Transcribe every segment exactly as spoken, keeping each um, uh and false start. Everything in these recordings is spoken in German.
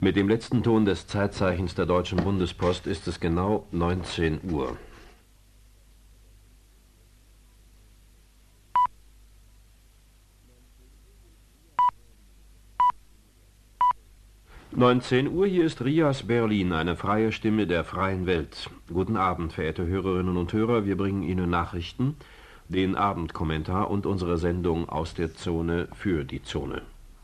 Mit dem letzten Ton des Zeitzeichens der Deutschen Bundespost ist es genau neunzehn Uhr. neunzehn Uhr, hier ist Rias Berlin, eine freie Stimme der freien Welt. Guten Abend, verehrte Hörerinnen und Hörer, wir bringen Ihnen Nachrichten, den Abendkommentar und unsere Sendung aus der Zone für die Zone.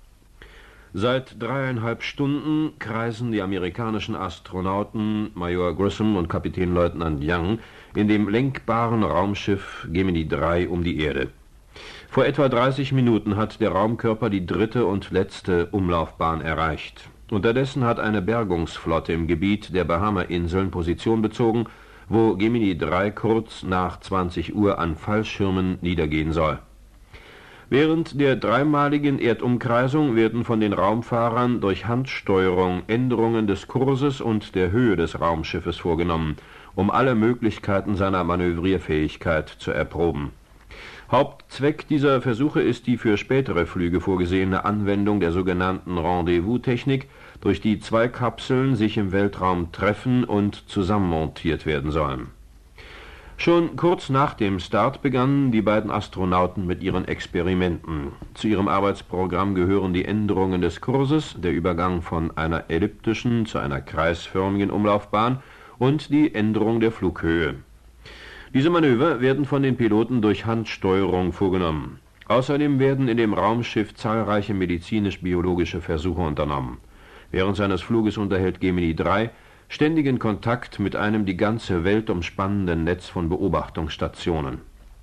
Seit dreieinhalb Stunden kreisen die amerikanischen Astronauten Major Grissom und Kapitänleutnant Young in dem lenkbaren Raumschiff Gemini drei um die Erde. Vor etwa dreißig Minuten hat der Raumkörper die dritte und letzte Umlaufbahn erreicht. Unterdessen hat eine Bergungsflotte im Gebiet der Bahama-Inseln Position bezogen, wo Gemini drei kurz nach zwanzig Uhr an Fallschirmen niedergehen soll. Während der dreimaligen Erdumkreisung werden von den Raumfahrern durch Handsteuerung Änderungen des Kurses und der Höhe des Raumschiffes vorgenommen, um alle Möglichkeiten seiner Manövrierfähigkeit zu erproben. Hauptzweck dieser Versuche ist die für spätere Flüge vorgesehene Anwendung der sogenannten Rendezvous-Technik, durch die zwei Kapseln sich im Weltraum treffen und zusammenmontiert werden sollen. Schon kurz nach dem Start begannen die beiden Astronauten mit ihren Experimenten. Zu ihrem Arbeitsprogramm gehören die Änderungen des Kurses, der Übergang von einer elliptischen zu einer kreisförmigen Umlaufbahn und die Änderung der Flughöhe. Diese Manöver werden von den Piloten durch Handsteuerung vorgenommen. Außerdem werden in dem Raumschiff zahlreiche medizinisch-biologische Versuche unternommen. Während seines Fluges unterhält Gemini drei ständigen Kontakt mit einem die ganze Welt umspannenden Netz von Beobachtungsstationen.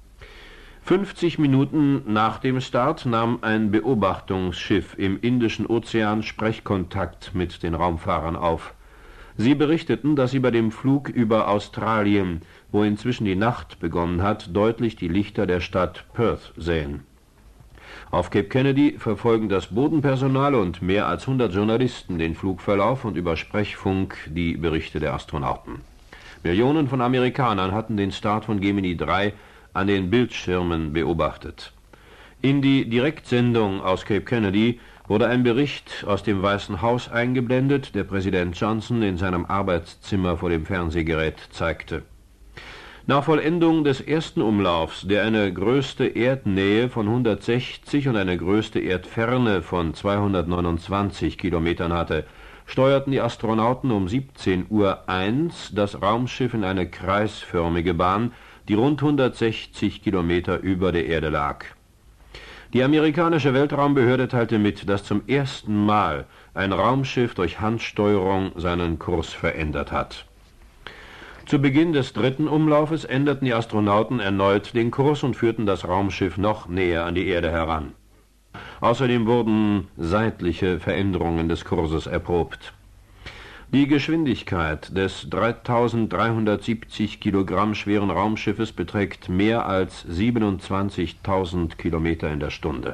fünfzig Minuten nach dem Start nahm ein Beobachtungsschiff im Indischen Ozean Sprechkontakt mit den Raumfahrern auf. Sie berichteten, dass sie bei dem Flug über Australien, wo inzwischen die Nacht begonnen hat, deutlich die Lichter der Stadt Perth sehen. Auf Cape Kennedy verfolgen das Bodenpersonal und mehr als hundert Journalisten den Flugverlauf und über Sprechfunk die Berichte der Astronauten. Millionen von Amerikanern hatten den Start von Gemini drei an den Bildschirmen beobachtet. In die Direktsendung aus Cape Kennedy wurde ein Bericht aus dem Weißen Haus eingeblendet, der Präsident Johnson in seinem Arbeitszimmer vor dem Fernsehgerät zeigte. Nach Vollendung des ersten Umlaufs, der eine größte Erdnähe von hundertsechzig und eine größte Erdferne von zweihundertneunundzwanzig Kilometern hatte, steuerten die Astronauten um siebzehn Uhr eins das Raumschiff in eine kreisförmige Bahn, die rund hundertsechzig Kilometer über der Erde lag. Die amerikanische Weltraumbehörde teilte mit, dass zum ersten Mal ein Raumschiff durch Handsteuerung seinen Kurs verändert hat. Zu Beginn des dritten Umlaufes änderten die Astronauten erneut den Kurs und führten das Raumschiff noch näher an die Erde heran. Außerdem wurden seitliche Veränderungen des Kurses erprobt. Die Geschwindigkeit des dreitausenddreihundertsiebzig Kilogramm schweren Raumschiffes beträgt mehr als siebenundzwanzigtausend Kilometer in der Stunde.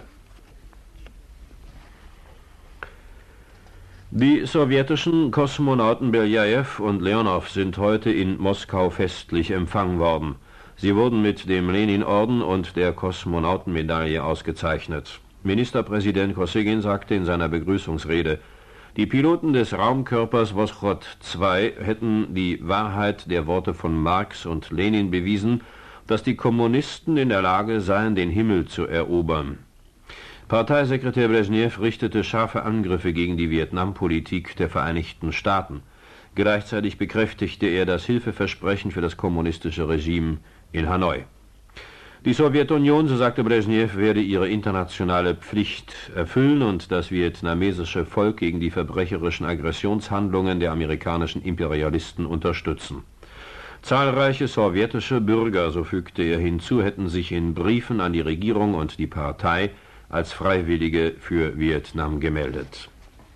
Die sowjetischen Kosmonauten Beljajew und Leonow sind heute in Moskau festlich empfangen worden. Sie wurden mit dem Lenin-Orden und der Kosmonautenmedaille ausgezeichnet. Ministerpräsident Kosygin sagte in seiner Begrüßungsrede, die Piloten des Raumkörpers Voskhod zwei hätten die Wahrheit der Worte von Marx und Lenin bewiesen, dass die Kommunisten in der Lage seien, den Himmel zu erobern. Parteisekretär Brezhnev richtete scharfe Angriffe gegen die Vietnampolitik der Vereinigten Staaten. Gleichzeitig bekräftigte er das Hilfeversprechen für das kommunistische Regime in Hanoi. Die Sowjetunion, so sagte Brezhnev, werde ihre internationale Pflicht erfüllen und das vietnamesische Volk gegen die verbrecherischen Aggressionshandlungen der amerikanischen Imperialisten unterstützen. Zahlreiche sowjetische Bürger, so fügte er hinzu, hätten sich in Briefen an die Regierung und die Partei als Freiwillige für Vietnam gemeldet.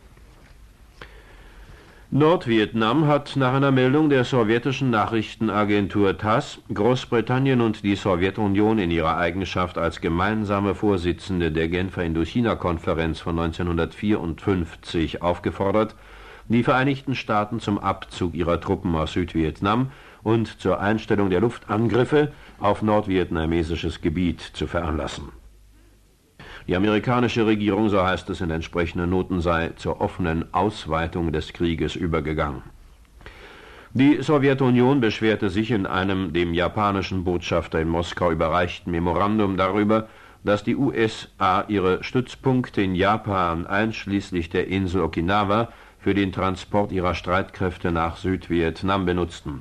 Nordvietnam hat nach einer Meldung der sowjetischen Nachrichtenagentur TASS Großbritannien und die Sowjetunion in ihrer Eigenschaft als gemeinsame Vorsitzende der Genfer Indochina-Konferenz von neunzehnhundertvierundfünfzig aufgefordert, die Vereinigten Staaten zum Abzug ihrer Truppen aus Südvietnam und zur Einstellung der Luftangriffe auf nordvietnamesisches Gebiet zu veranlassen. Die amerikanische Regierung, so heißt es in entsprechenden Noten, sei zur offenen Ausweitung des Krieges übergegangen. Die Sowjetunion beschwerte sich in einem dem japanischen Botschafter in Moskau überreichten Memorandum darüber, dass die U S A ihre Stützpunkte in Japan einschließlich der Insel Okinawa für den Transport ihrer Streitkräfte nach Südvietnam benutzten.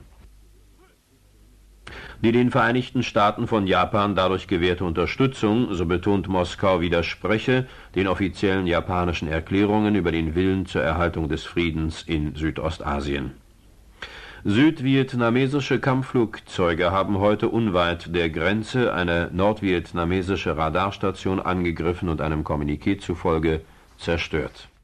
Die den Vereinigten Staaten von Japan dadurch gewährte Unterstützung, so betont Moskau, widerspreche den offiziellen japanischen Erklärungen über den Willen zur Erhaltung des Friedens in Südostasien. Südvietnamesische Kampfflugzeuge haben heute unweit der Grenze eine nordvietnamesische Radarstation angegriffen und einem Kommuniqué zufolge zerstört.